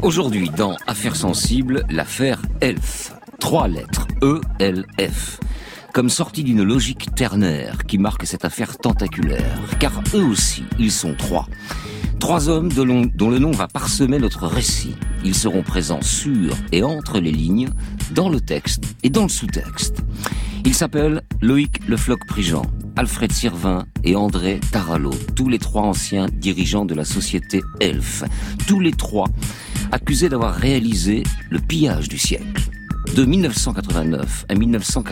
Aujourd'hui, dans Affaires sensibles, l'affaire Elf. 3 lettres, E-L-F. Comme sortie d'une logique ternaire qui marque cette affaire tentaculaire. Car eux aussi, ils sont 3. 3 hommes dont le nom va parsemer notre récit. Ils seront présents sur et entre les lignes, dans le texte et dans le sous-texte. Ils s'appellent Loïc Le Floch-Prigent, Alfred Sirvin et André Taralot, tous les 3 anciens dirigeants de la société Elf. Tous les 3 accusés d'avoir réalisé le pillage du siècle. De 1989 à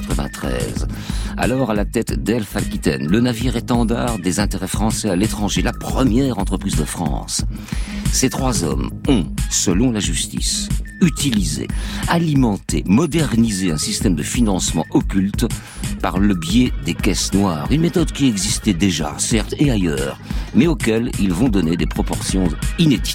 1993, alors à la tête d'Elf Aquitaine, le navire étendard des intérêts français à l'étranger, la première entreprise de France. Ces 3 hommes ont, selon la justice, utilisé, alimenté, modernisé un système de financement occulte par le biais des caisses noires. Une méthode qui existait déjà, certes, et ailleurs, mais auquel ils vont donner des proportions inédites.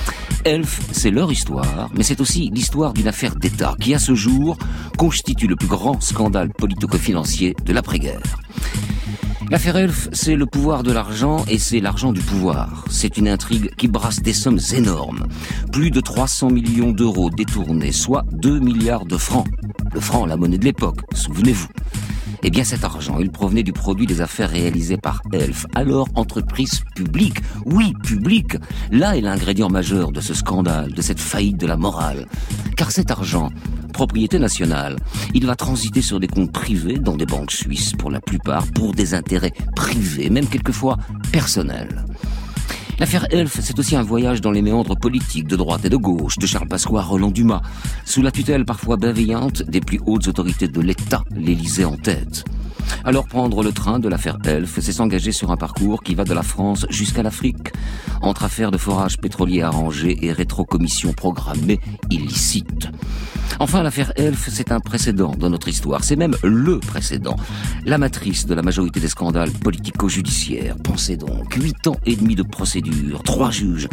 Elf, c'est leur histoire, mais c'est aussi l'histoire d'une affaire d'État qui, à ce jour, constitue le plus grand scandale politico-financier de l'après-guerre. L'affaire Elf, c'est le pouvoir de l'argent et c'est l'argent du pouvoir. C'est une intrigue qui brasse des sommes énormes. Plus de 300 millions d'euros détournés, soit 2 milliards de francs. Le franc, la monnaie de l'époque, souvenez-vous. Eh bien, cet argent, il provenait du produit des affaires réalisées par Elf, alors entreprise publique. Oui, publique. Là est l'ingrédient majeur de ce scandale, de cette faillite de la morale. Car cet argent, propriété nationale, il va transiter sur des comptes privés dans des banques suisses, pour la plupart, pour des intérêts privés, même quelquefois personnels. L'affaire Elf, c'est aussi un voyage dans les méandres politiques de droite et de gauche, de Charles Pasqua à Roland Dumas, sous la tutelle parfois bienveillante des plus hautes autorités de l'État, l'Élysée en tête. Alors prendre le train de l'affaire Elf, c'est s'engager sur un parcours qui va de la France jusqu'à l'Afrique, entre affaires de forage pétrolier arrangé et rétrocommissions programmées illicites. Enfin, l'affaire Elf, c'est un précédent dans notre histoire. C'est même le précédent. La matrice de la majorité des scandales politico-judiciaires. Pensez donc, 8 ans et demi de procédure, 3 juges,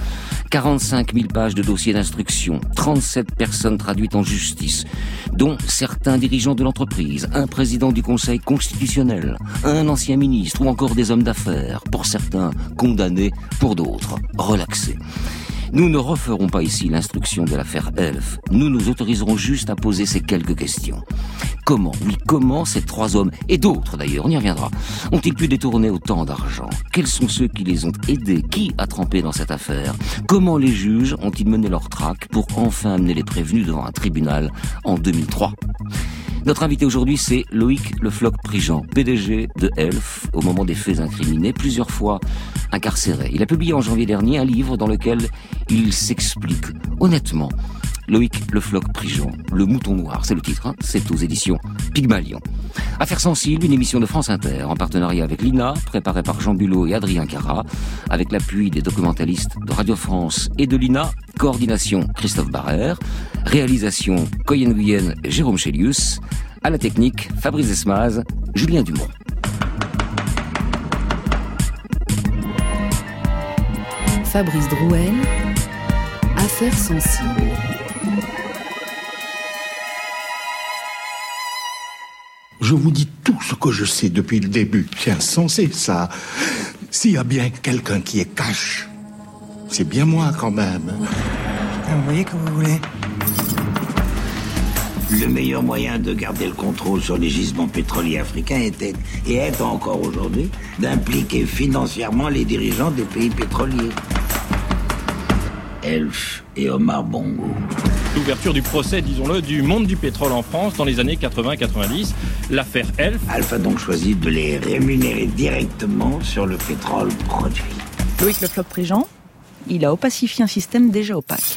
45 000 pages de dossiers d'instruction, 37 personnes traduites en justice, dont certains dirigeants de l'entreprise, un président du Conseil constitutionnel, un ancien ministre ou encore des hommes d'affaires, pour certains condamnés, pour d'autres relaxés. Nous ne referons pas ici l'instruction de l'affaire Elf. Nous nous autoriserons juste à poser ces quelques questions. Comment ces 3 hommes, et d'autres d'ailleurs, on y reviendra, ont-ils pu détourner autant d'argent? Quels sont ceux qui les ont aidés? Qui a trempé dans cette affaire? Comment les juges ont-ils mené leur traque pour enfin amener les prévenus devant un tribunal en 2003? Notre invité aujourd'hui, c'est Loïc Le Floch-Prigent, PDG de Elf, au moment des faits incriminés, plusieurs fois incarcéré. Il a publié en janvier dernier un livre dans lequel il s'explique honnêtement. Loïc Le Floch-Prigent, Le Mouton Noir, c'est le titre, c'est aux éditions Pygmalion. Affaires sensibles, une émission de France Inter, en partenariat avec l'INA, préparée par Jean Bulot et Adrien Cara, avec l'appui des documentalistes de Radio France et de l'INA, coordination Christophe Barrère, réalisation Coyen Guyenne et Jérôme Chélius, à la technique Fabrice Esmaz, Julien Dumont. Fabrice Drouel, Affaires sensibles. Je vous dis tout ce que je sais depuis le début. C'est insensé, ça. S'il y a bien quelqu'un qui est cash, c'est bien moi, quand même. Vous voyez comme vous voulez. Le meilleur moyen de garder le contrôle sur les gisements pétroliers africains était, et est encore aujourd'hui, d'impliquer financièrement les dirigeants des pays pétroliers. Elf et Omar Bongo. L'ouverture du procès, disons-le, du monde du pétrole en France dans les années 80-90, l'affaire Elf. Elf a donc choisi de les rémunérer directement sur le pétrole produit. Loïc Le Floch-Prigent, il a opacifié un système déjà opaque.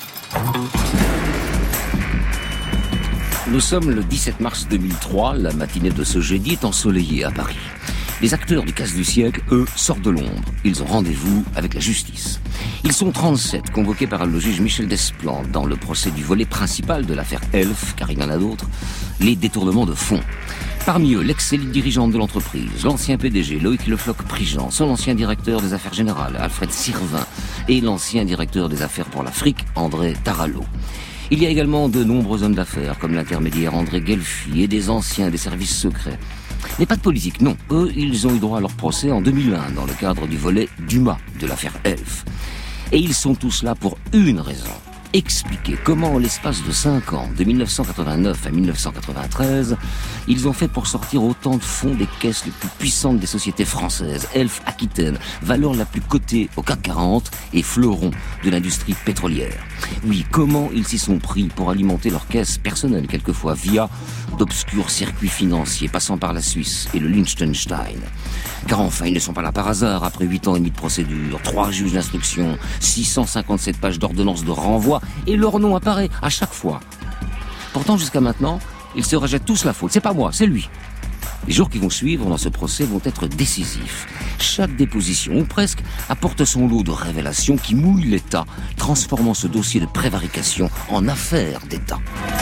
Nous sommes le 17 mars 2003, la matinée de ce jeudi est ensoleillée à Paris. Les acteurs du casse du siècle, eux, sortent de l'ombre. Ils ont rendez-vous avec la justice. Ils sont 37, convoqués par le juge Michel Desplandes dans le procès du volet principal de l'affaire Elf, car il y en a d'autres, les détournements de fonds. Parmi eux, l'ex-élite dirigeante de l'entreprise, l'ancien PDG Loïc Le Floch-Prigent, son ancien directeur des affaires générales, Alfred Sirvin, et l'ancien directeur des affaires pour l'Afrique, André Taralot. Il y a également de nombreux hommes d'affaires, comme l'intermédiaire André Guelfi et des anciens des services secrets. Mais pas de politique, non. Eux, ils ont eu droit à leur procès en 2001, dans le cadre du volet Dumas de l'affaire Elf. Et ils sont tous là pour une raison, expliquer comment, en l'espace de 5 ans, de 1989 à 1993, ils ont fait pour sortir autant de fonds des caisses les plus puissantes des sociétés françaises, Elf Aquitaine, valeur la plus cotée au CAC 40 et fleuron de l'industrie pétrolière. Oui, comment ils s'y sont pris pour alimenter leurs caisses personnelles, quelquefois via d'obscurs circuits financiers passant par la Suisse et le Liechtenstein. Car enfin, ils ne sont pas là par hasard, après 8 ans et demi de procédure, 3 juges d'instruction, 657 pages d'ordonnances de renvoi, et leur nom apparaît à chaque fois. Pourtant, jusqu'à maintenant, ils se rejettent tous la faute. C'est pas moi, c'est lui. Les jours qui vont suivre dans ce procès vont être décisifs. Chaque déposition, ou presque, apporte son lot de révélations qui mouillent l'État, transformant ce dossier de prévarication en affaire d'État.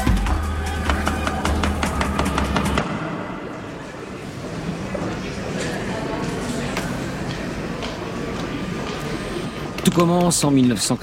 Tout commence en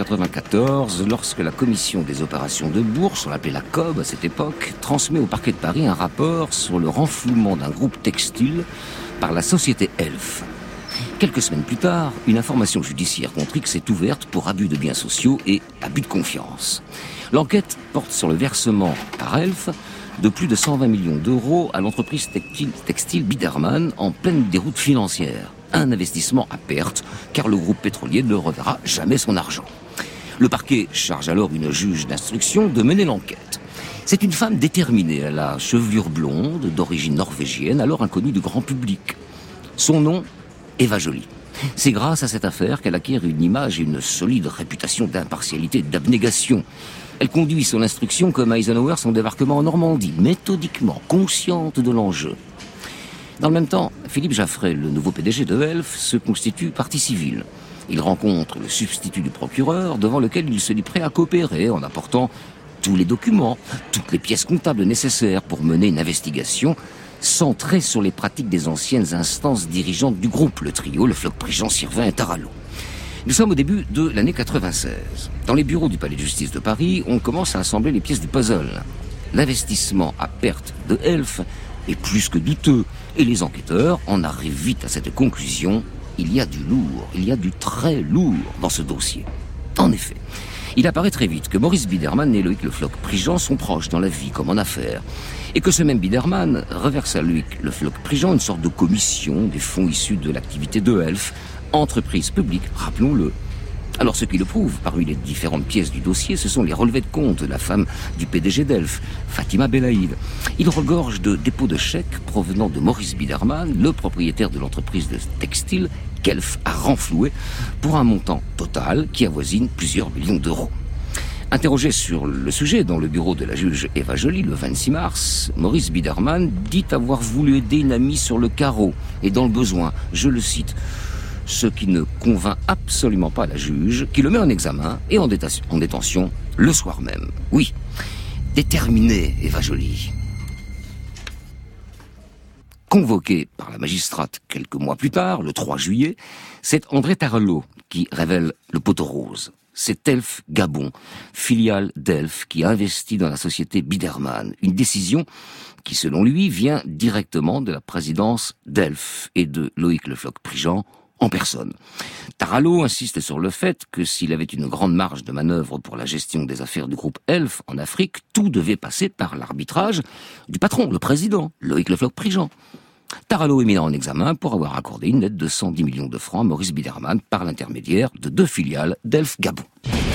1994, lorsque la commission des opérations de bourse, on l'appelait la COB à cette époque, transmet au parquet de Paris un rapport sur le renflouement d'un groupe textile par la société Elf. Quelques semaines plus tard, une information judiciaire contre X est ouverte pour abus de biens sociaux et abus de confiance. L'enquête porte sur le versement par Elf de plus de 120 millions d'euros à l'entreprise textile Biedermann en pleine déroute financière. Un investissement à perte, car le groupe pétrolier ne reverra jamais son argent. Le parquet charge alors une juge d'instruction de mener l'enquête. C'est une femme déterminée à la chevelure blonde, d'origine norvégienne, alors inconnue du grand public. Son nom, Eva Joly. C'est grâce à cette affaire qu'elle acquiert une image et une solide réputation d'impartialité et d'abnégation. Elle conduit son instruction comme Eisenhower son débarquement en Normandie, méthodiquement, consciente de l'enjeu. Dans le même temps, Philippe Jaffray, le nouveau PDG de Elf, se constitue partie civile. Il rencontre le substitut du procureur, devant lequel il se dit prêt à coopérer en apportant tous les documents, toutes les pièces comptables nécessaires pour mener une investigation centrée sur les pratiques des anciennes instances dirigeantes du groupe, le trio, le Floch Prigent, Sirvin et Tarallo. Nous sommes au début de l'année 96. Dans les bureaux du Palais de Justice de Paris, on commence à assembler les pièces du puzzle. L'investissement à perte de Elf est plus que douteux, et les enquêteurs en arrivent vite à cette conclusion: il y a du lourd, il y a du très lourd dans ce dossier. En effet, il apparaît très vite que Maurice Biedermann et Loïc Le Floch Prigent sont proches dans la vie comme en affaires, et que ce même Biedermann reverse à Loïc Le Floch Prigent une sorte de commission des fonds issus de l'activité de Elf, entreprise publique, rappelons-le. Alors ce qui le prouve, parmi les différentes pièces du dossier, ce sont les relevés de compte de la femme du PDG d'Elf, Fatima Belaïd. Il regorge de dépôts de chèques provenant de Maurice Biedermann, le propriétaire de l'entreprise de textile qu'Elf a renfloué pour un montant total qui avoisine plusieurs millions d'euros. Interrogé sur le sujet dans le bureau de la juge Eva Joly le 26 mars, Maurice Biedermann dit avoir voulu aider une amie sur le carreau et dans le besoin, je le cite, ce qui ne convainc absolument pas la juge, qui le met en examen et en détention le soir même. Oui, déterminée, Eva Joly. Convoqué par la magistrate quelques mois plus tard, le 3 juillet, c'est André Tarallo qui révèle le poteau rose. C'est Elf Gabon, filiale d'Elf, qui a investi dans la société Biedermann. Une décision qui, selon lui, vient directement de la présidence d'Elf et de Loïc Le Floch Prigent en personne. Tarallo insiste sur le fait que s'il avait une grande marge de manœuvre pour la gestion des affaires du groupe Elf en Afrique, tout devait passer par l'arbitrage du patron, le président, Loïc Le Floch Prigent. Tarallo est mis en examen pour avoir accordé une aide de 110 millions de francs à Maurice Biedermann par l'intermédiaire de 2 filiales d'Elf Gabon.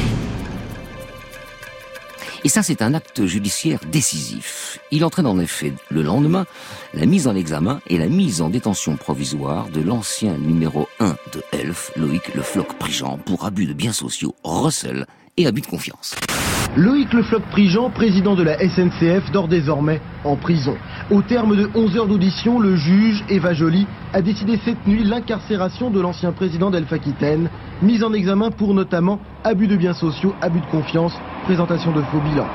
Et ça, c'est un acte judiciaire décisif. Il entraîne en effet le lendemain la mise en examen et la mise en détention provisoire de l'ancien numéro 1 de Elf, Loïc Le Floch Prigent, pour abus de biens sociaux, recel et abus de confiance. Loïc Le Floch Prigent, président de la SNCF, dort désormais en prison. Au terme de 11 heures d'audition, le juge, Eva Joly, a décidé cette nuit l'incarcération de l'ancien président d'Elf Aquitaine, mis en examen pour notamment abus de biens sociaux, abus de confiance, présentation de faux bilans.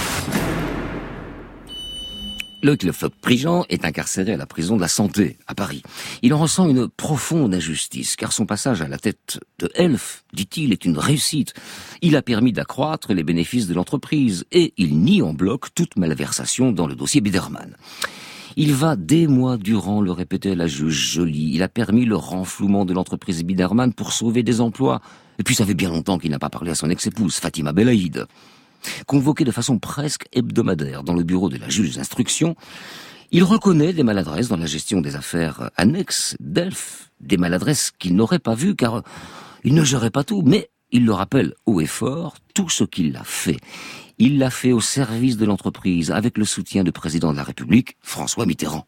Loïc Le Floch Prigent est incarcéré à la prison de la Santé, à Paris. Il en ressent une profonde injustice, car son passage à la tête de Elf, dit-il, est une réussite. Il a permis d'accroître les bénéfices de l'entreprise, et il nie en bloc toute malversation dans le dossier Biedermann. Il va des mois durant le répéter à la juge Joly. Il a permis le renflouement de l'entreprise Biderman pour sauver des emplois. Et puis ça fait bien longtemps qu'il n'a pas parlé à son ex-épouse, Fatima Belaïd. Convoqué de façon presque hebdomadaire dans le bureau de la juge d'instruction, il reconnaît des maladresses dans la gestion des affaires annexes d'Elf, des maladresses qu'il n'aurait pas vues car il ne gérait pas tout, mais il le rappelle haut et fort, tout ce qu'il a fait. Il l'a fait au service de l'entreprise, avec le soutien du président de la République, François Mitterrand.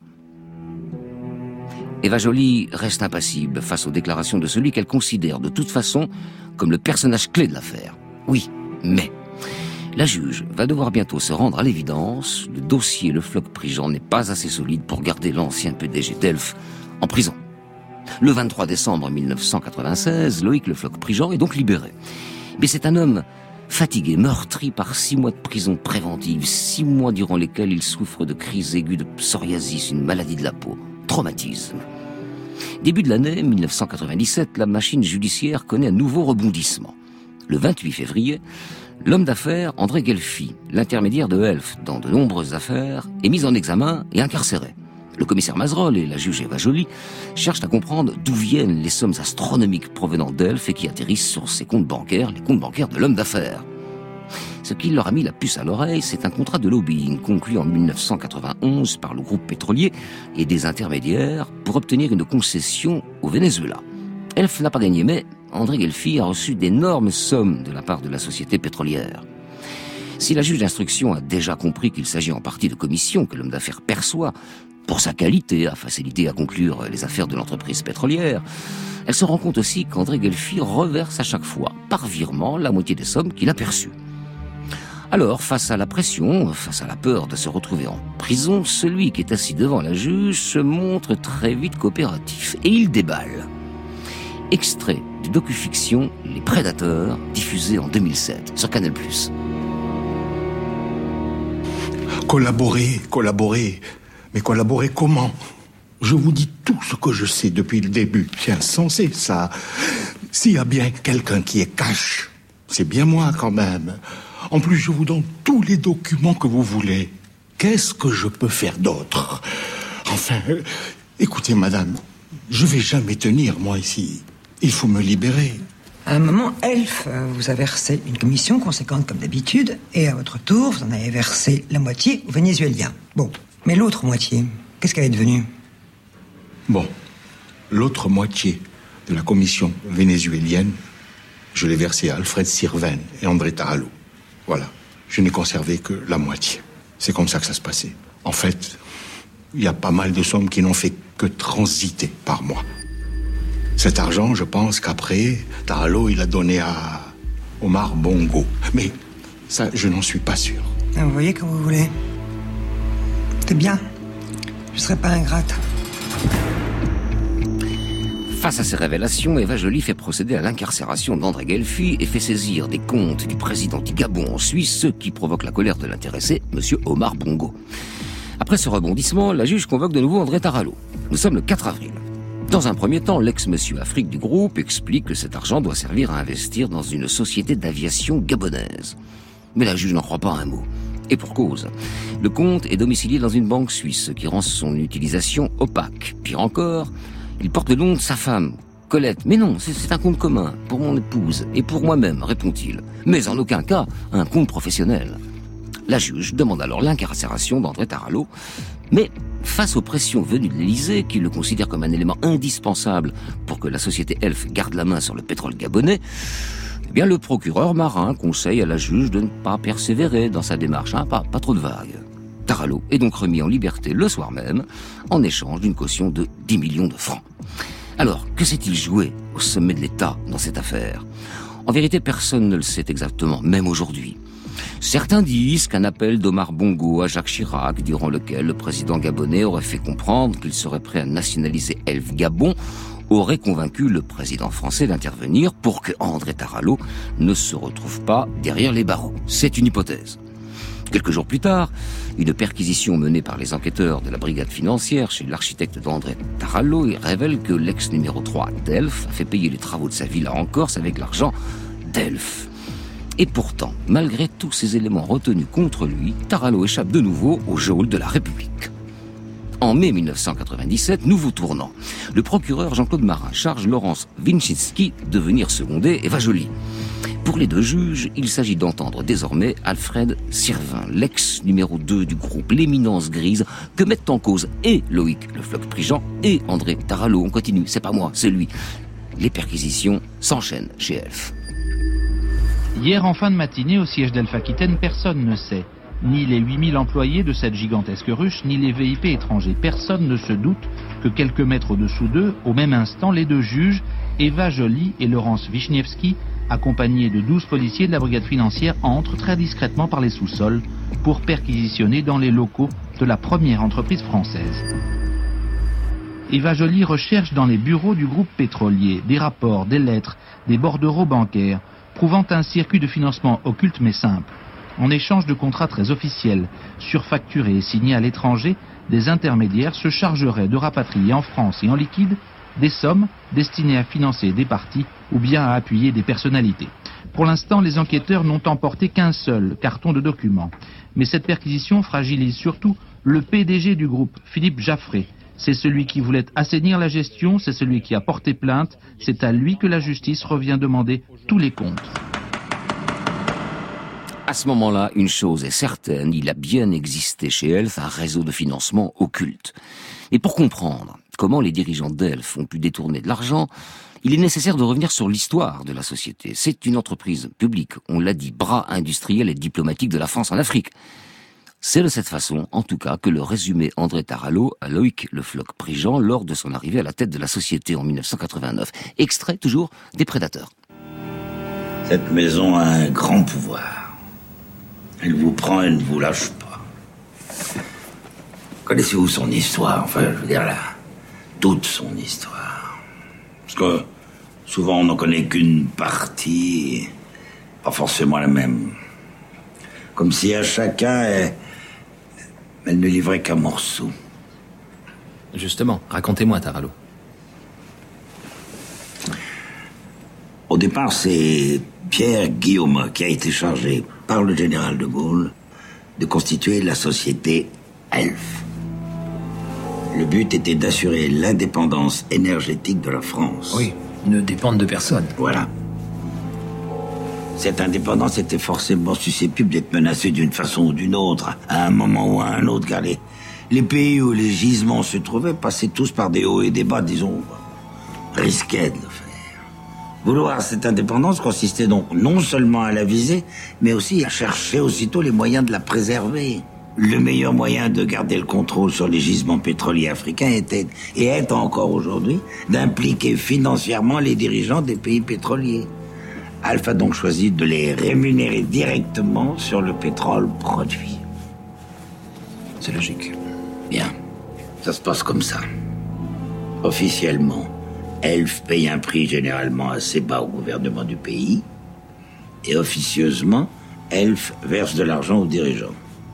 Eva Joly reste impassible face aux déclarations de celui qu'elle considère de toute façon comme le personnage clé de l'affaire. Oui, mais la juge va devoir bientôt se rendre à l'évidence, le dossier Le Floch-Prigent n'est pas assez solide pour garder l'ancien PDG d'Elf en prison. Le 23 décembre 1996, Loïc Le Floch-Prigent est donc libéré. Mais c'est un homme fatigué, meurtri par 6 mois de prison préventive, 6 mois durant lesquels il souffre de crises aiguës de psoriasis, une maladie de la peau, traumatisme. Début de l'année 1997, la machine judiciaire connaît un nouveau rebondissement. Le 28 février, l'homme d'affaires André Guelfi, l'intermédiaire de Elf dans de nombreuses affaires, est mis en examen et incarcéré. Le commissaire Mazerolle et la juge Eva Joly cherchent à comprendre d'où viennent les sommes astronomiques provenant d'Elf et qui atterrissent sur ses comptes bancaires, les comptes bancaires de l'homme d'affaires. Ce qui leur a mis la puce à l'oreille, c'est un contrat de lobbying conclu en 1991 par le groupe pétrolier et des intermédiaires pour obtenir une concession au Venezuela. Elf n'a pas gagné, mais André Guelfi a reçu d'énormes sommes de la part de la société pétrolière. Si la juge d'instruction a déjà compris qu'il s'agit en partie de commissions que l'homme d'affaires perçoit pour sa qualité à faciliter à conclure les affaires de l'entreprise pétrolière, elle se rend compte aussi qu'André Guelfi reverse à chaque fois, par virement, la moitié des sommes qu'il a perçues. Alors, face à la pression, face à la peur de se retrouver en prison, celui qui est assis devant la juge se montre très vite coopératif et il déballe. Extrait du docu-fiction Les Prédateurs, diffusé en 2007 sur Canal+. Collaborer. Mais collaborer comment? Je vous dis tout ce que je sais depuis le début. C'est insensé, ça. S'il y a bien quelqu'un qui est cash, c'est bien moi quand même. En plus, je vous donne tous les documents que vous voulez. Qu'est-ce que je peux faire d'autre? Enfin, écoutez, madame, je vais jamais tenir, moi, ici. Il faut me libérer. À un moment, Elf vous a versé une commission conséquente comme d'habitude, et à votre tour, vous en avez versé la moitié aux Vénézuéliens. Bon, mais l'autre moitié, qu'est-ce qu'elle est devenue? Bon, l'autre moitié de la commission vénézuélienne, je l'ai versée à Alfred Sirven et André Tarallo. Voilà, je n'ai conservé que la moitié. C'est comme ça que ça se passait. En fait, il y a pas mal de sommes qui n'ont fait que transiter par mois. Cet argent, je pense qu'après, Tarallo, il a donné à Omar Bongo. Mais ça, je n'en suis pas sûr. Vous voyez comme vous voulez. C'est bien. Je ne serai pas ingrate. Face à ces révélations, Eva Joly fait procéder à l'incarcération d'André Guelfi et fait saisir des comptes du président du Gabon en Suisse, ce qui provoque la colère de l'intéressé, monsieur Omar Bongo. Après ce rebondissement, la juge convoque de nouveau André Tarallo. Nous sommes le 4 avril. Dans un premier temps, l'ex-monsieur Afrique du groupe explique que cet argent doit servir à investir dans une société d'aviation gabonaise. Mais la juge n'en croit pas un mot. Et pour cause. Le compte est domicilié dans une banque suisse, ce qui rend son utilisation opaque. Pire encore, il porte le nom de sa femme, Colette. Mais non, c'est un compte commun, pour mon épouse et pour moi-même, répond-il. Mais en aucun cas, un compte professionnel. La juge demande alors l'incarcération d'André Tarallo, mais face aux pressions venues de l'Élysée, qui le considère comme un élément indispensable pour que la société Elf garde la main sur le pétrole gabonais, eh bien le procureur marin conseille à la juge de ne pas persévérer dans sa démarche, pas trop de vagues. Tarallo est donc remis en liberté le soir même, en échange d'une caution de 10 millions de francs. Alors, que s'est-il joué au sommet de l'État dans cette affaire? En vérité, personne ne le sait exactement, même aujourd'hui. Certains disent qu'un appel d'Omar Bongo à Jacques Chirac, durant lequel le président gabonais aurait fait comprendre qu'il serait prêt à nationaliser Elf Gabon, aurait convaincu le président français d'intervenir pour que André Tarallo ne se retrouve pas derrière les barreaux. C'est une hypothèse. Quelques jours plus tard, une perquisition menée par les enquêteurs de la brigade financière chez l'architecte d'André Tarallo révèle que l'ex numéro 3 d'Elf a fait payer les travaux de sa villa en Corse avec l'argent d'Elf. Et pourtant, malgré tous ces éléments retenus contre lui, Tarallo échappe de nouveau au geôle de la République. En mai 1997, nouveau tournant. Le procureur Jean-Claude Marin charge Laurence Winczynski de venir seconder Eva Joly. Pour les deux juges, il s'agit d'entendre désormais Alfred Sirvin, l'ex numéro 2 du groupe, l'éminence grise, que mettent en cause et Loïc Le Floch-Prigent et André Tarallo. On continue, c'est pas moi, c'est lui. Les perquisitions s'enchaînent chez Elf. Hier en fin de matinée, au siège d'Elf Aquitaine, personne ne sait. Ni les 8000 employés de cette gigantesque ruche, ni les VIP étrangers. Personne ne se doute que quelques mètres au-dessous d'eux, au même instant, les deux juges, Eva Joly et Laurence Winczynski, accompagnés de 12 policiers de la brigade financière, entrent très discrètement par les sous-sols pour perquisitionner dans les locaux de la première entreprise française. Eva Joly recherche dans les bureaux du groupe pétrolier des rapports, des lettres, des bordereaux bancaires, prouvant un circuit de financement occulte mais simple. En échange de contrats très officiels, surfacturés et signés à l'étranger, des intermédiaires se chargeraient de rapatrier en France et en liquide des sommes destinées à financer des partis ou bien à appuyer des personnalités. Pour l'instant, les enquêteurs n'ont emporté qu'un seul carton de documents. Mais cette perquisition fragilise surtout le PDG du groupe, Philippe Jaffré. C'est celui qui voulait assainir la gestion, c'est celui qui a porté plainte, c'est à lui que la justice revient demander tous les comptes. À ce moment-là, une chose est certaine, il a bien existé chez Elf un réseau de financement occulte. Et pour comprendre comment les dirigeants d'Elf ont pu détourner de l'argent, il est nécessaire de revenir sur l'histoire de la société. C'est une entreprise publique, on l'a dit, bras industriel et diplomatique de la France en Afrique. C'est de cette façon, en tout cas, que le résumait André Tarallo à Loïc Le Floch-Prigent lors de son arrivée à la tête de la société en 1989. Extrait toujours des Prédateurs. Cette maison a un grand pouvoir. Elle vous prend, elle ne vous lâche pas. Connaissez-vous son histoire? Enfin, je veux dire, toute son histoire. Parce que souvent, on n'en connaît qu'une partie, pas forcément la même. Comme si à chacun, elle ne livrait qu'un morceau. Justement, racontez-moi, Tarallo. Au départ, c'est Pierre Guillaume qui a été chargé par le général de Gaulle de constituer la société Elf. Le but était d'assurer l'indépendance énergétique de la France. Oui, ne dépendre de personne. Voilà. Cette indépendance était forcément susceptible d'être menacée d'une façon ou d'une autre, à un moment ou à un autre, car les pays où les gisements se trouvaient passaient tous par des hauts et des bas, disons, risquaient de le faire. Vouloir cette indépendance consistait donc non seulement à la viser, mais aussi à chercher aussitôt les moyens de la préserver. Le meilleur moyen de garder le contrôle sur les gisements pétroliers africains était, et est encore aujourd'hui, d'impliquer financièrement les dirigeants des pays pétroliers. Alf a donc choisi de les rémunérer directement sur le pétrole produit. C'est logique. Bien. Ça se passe comme ça. Officiellement, Elf paye un prix généralement assez bas au gouvernement du pays. Et officieusement, Elf verse de l'argent aux dirigeants.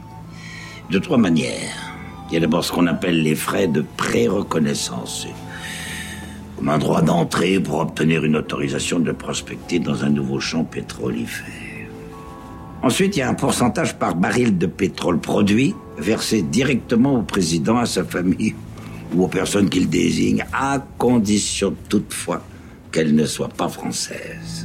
De trois manières. Il y a d'abord ce qu'on appelle les frais de pré-reconnaissance. Comme un droit d'entrée pour obtenir une autorisation de prospecter dans un nouveau champ pétrolifère. Ensuite, il y a un pourcentage par baril de pétrole produit versé directement au président, à sa famille ou aux personnes qu'il désigne, à condition toutefois qu'elles ne soient pas françaises.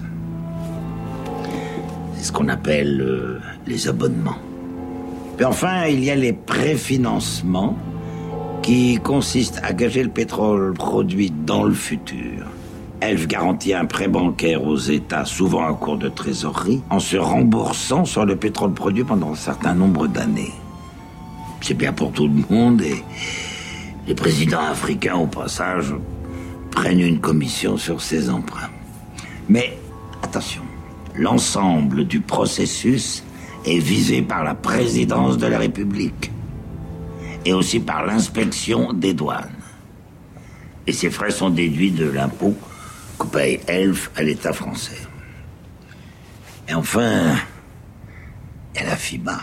C'est ce qu'on appelle les abonnements. Puis enfin, il y a les préfinancements qui consistent à gager le pétrole produit dans le futur. Elf garantit un prêt bancaire aux États, souvent à court de trésorerie, en se remboursant sur le pétrole produit pendant un certain nombre d'années. C'est bien pour tout le monde et les présidents africains, au passage, prennent une commission sur ces emprunts. Mais, attention, l'ensemble du processus est visé par la présidence de la République et aussi par l'inspection des douanes. Et ces frais sont déduits de l'impôt que paye Elf à l'État français. Et enfin, il y a la FIBA.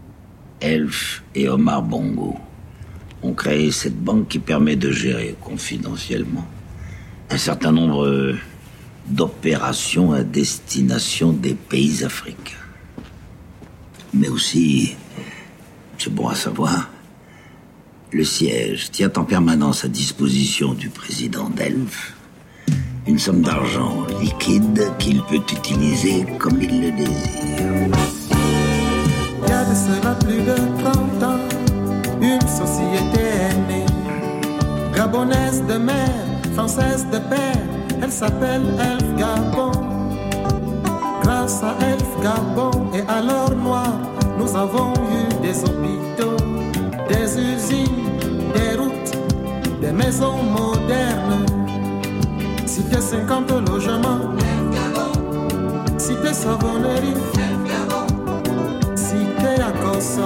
Elf et Omar Bongo ont créé cette banque qui permet de gérer confidentiellement un certain nombre d'opérations à destination des pays africains. Mais aussi, c'est bon à savoir, Le siège tient en permanence à disposition du président d'Elf une somme d'argent liquide qu'il peut utiliser comme il le désire. Il y a de cela plus de 30 ans, une société est née. Gabonaise de mère, française de père, elle s'appelle Elf Gabon. Grâce à Elf Gabon et à l'or noir, nous avons eu des hôpitaux, des usines, des routes, des maisons modernes. Cité 50 logements, cité savonnerie, cité Akoso,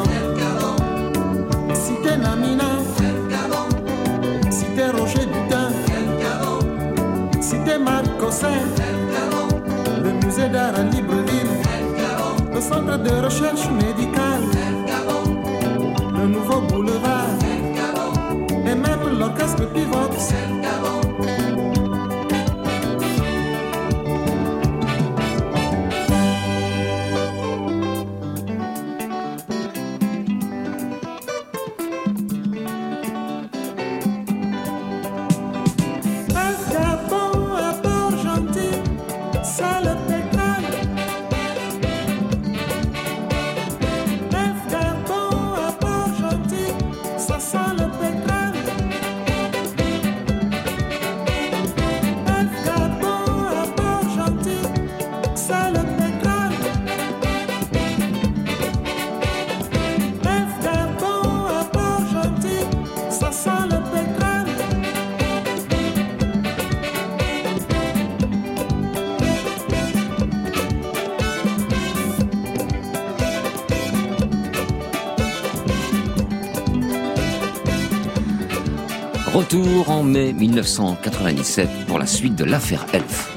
cité Namina, cité Roger Dutin, cité Marcosset, le musée d'art à Libreville, le centre de recherche médicale, le nouveau boulevard, et même l'orchestre Pivox. Retour en mai 1997 pour la suite de l'affaire Elf.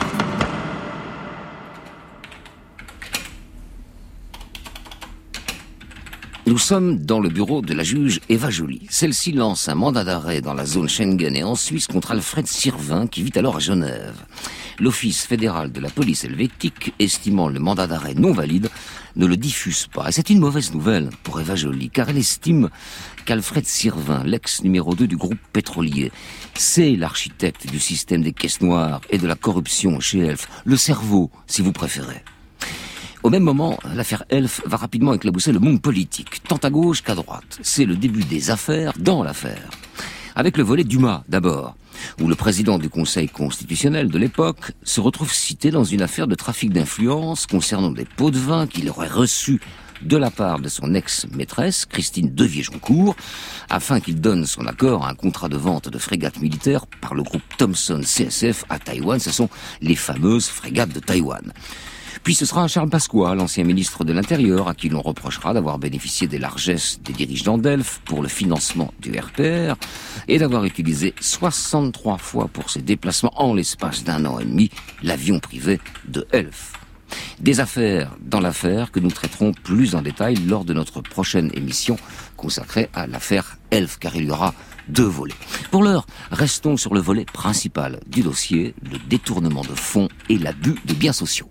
Nous sommes dans le bureau de la juge Eva Joly. Celle-ci lance un mandat d'arrêt dans la zone Schengen et en Suisse contre Alfred Sirven qui vit alors à Genève. L'Office fédéral de la police helvétique, estimant le mandat d'arrêt non valide, ne le diffuse pas. Et c'est une mauvaise nouvelle pour Eva Joly, car elle estime qu'Alfred Sirven, l'ex numéro 2 du groupe pétrolier, c'est l'architecte du système des caisses noires et de la corruption chez Elf, le cerveau, si vous préférez. Au même moment, l'affaire Elf va rapidement éclabousser le monde politique, tant à gauche qu'à droite. C'est le début des affaires dans l'affaire. Avec le volet Dumas, d'abord, où le président du Conseil constitutionnel de l'époque se retrouve cité dans une affaire de trafic d'influence concernant des pots de vin qu'il aurait reçus de la part de son ex-maîtresse, Christine Devier-Joncourt, afin qu'il donne son accord à un contrat de vente de frégates militaires par le groupe Thomson CSF à Taïwan. Ce sont les fameuses frégates de Taïwan. Puis ce sera Charles Pasqua, l'ancien ministre de l'Intérieur, à qui l'on reprochera d'avoir bénéficié des largesses des dirigeants d'Elf pour le financement du RPR et d'avoir utilisé 63 fois pour ses déplacements en l'espace d'1 an et demi l'avion privé de Elf. Des affaires dans l'affaire que nous traiterons plus en détail lors de notre prochaine émission consacrée à l'affaire Elf, car il y aura 2 volets. Pour l'heure, restons sur le volet principal du dossier, le détournement de fonds et l'abus de biens sociaux.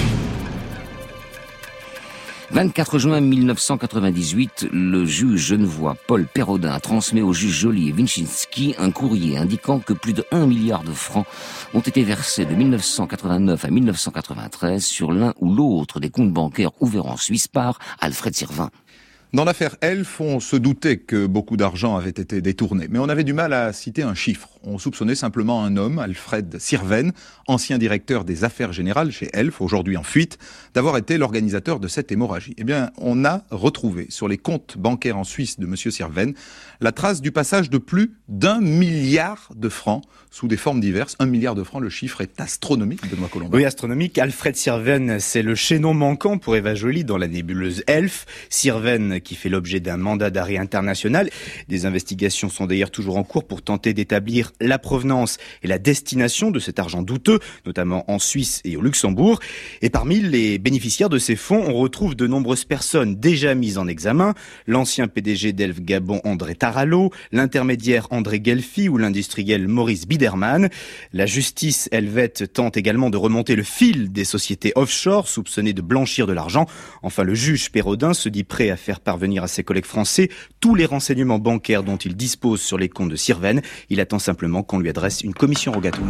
24 juin 1998, le juge genevois Paul Perrodin transmet aux juges Joly et Winczynski un courrier indiquant que plus de 1 milliard de francs ont été versés de 1989 à 1993 sur l'un ou l'autre des comptes bancaires ouverts en Suisse par Alfred Sirven. Dans l'affaire Elf, on se doutait que beaucoup d'argent avait été détourné, mais on avait du mal à citer un chiffre. On soupçonnait simplement un homme, Alfred Sirven, ancien directeur des affaires générales chez Elf, aujourd'hui en fuite, d'avoir été l'organisateur de cette hémorragie. Eh bien, on a retrouvé sur les comptes bancaires en Suisse de monsieur Sirven la trace du passage de plus d'1 milliard de francs sous des formes diverses. 1 milliard de francs, le chiffre est astronomique, Benoît Colombin. Oui, astronomique. Alfred Sirven, c'est le chaînon manquant pour Eva Joly dans la nébuleuse Elf. Sirven qui fait l'objet d'un mandat d'arrêt international. Des investigations sont d'ailleurs toujours en cours pour tenter d'établir c'est-à-dire la provenance et la destination de cet argent douteux, notamment en Suisse et au Luxembourg. Et parmi les bénéficiaires de ces fonds, on retrouve de nombreuses personnes déjà mises en examen. L'ancien PDG d'Elf Gabon, André Tarallo, l'intermédiaire André Gelfi ou l'industriel Maurice Biderman. La justice helvète tente également de remonter le fil des sociétés offshore soupçonnées de blanchir de l'argent. Enfin, le juge Pérodin se dit prêt à faire parvenir à ses collègues français tous les renseignements bancaires dont il dispose sur les comptes de Sirven. Il attend simplement qu'on lui adresse une commission rogatoire.